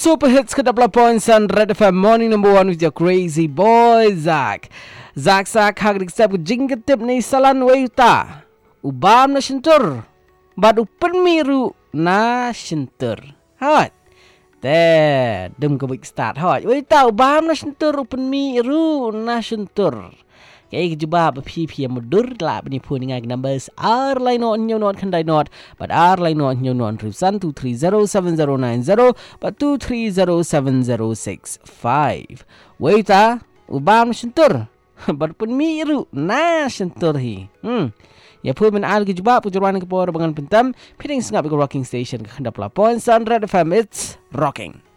Super Hits ke 88 Red FM Morning number 1 with your crazy boy Zak hag diksep jing ketip ni salan weita ubam na shintur bad upen miru na shintur hot te dem ke big start hot weita ubam na shintur upen miru na shintur kay kejubah PPM mudur lah penipu dengan numbers R line on new not kandai not but R line on new not Ripsan 2307090 but 2307065 waita ubam shentur but pun miru na shentur hi ya pun men al kejubah pujuran ke por bangan pentam piring sengap ke rocking station ke 88 Red FM it's rocking.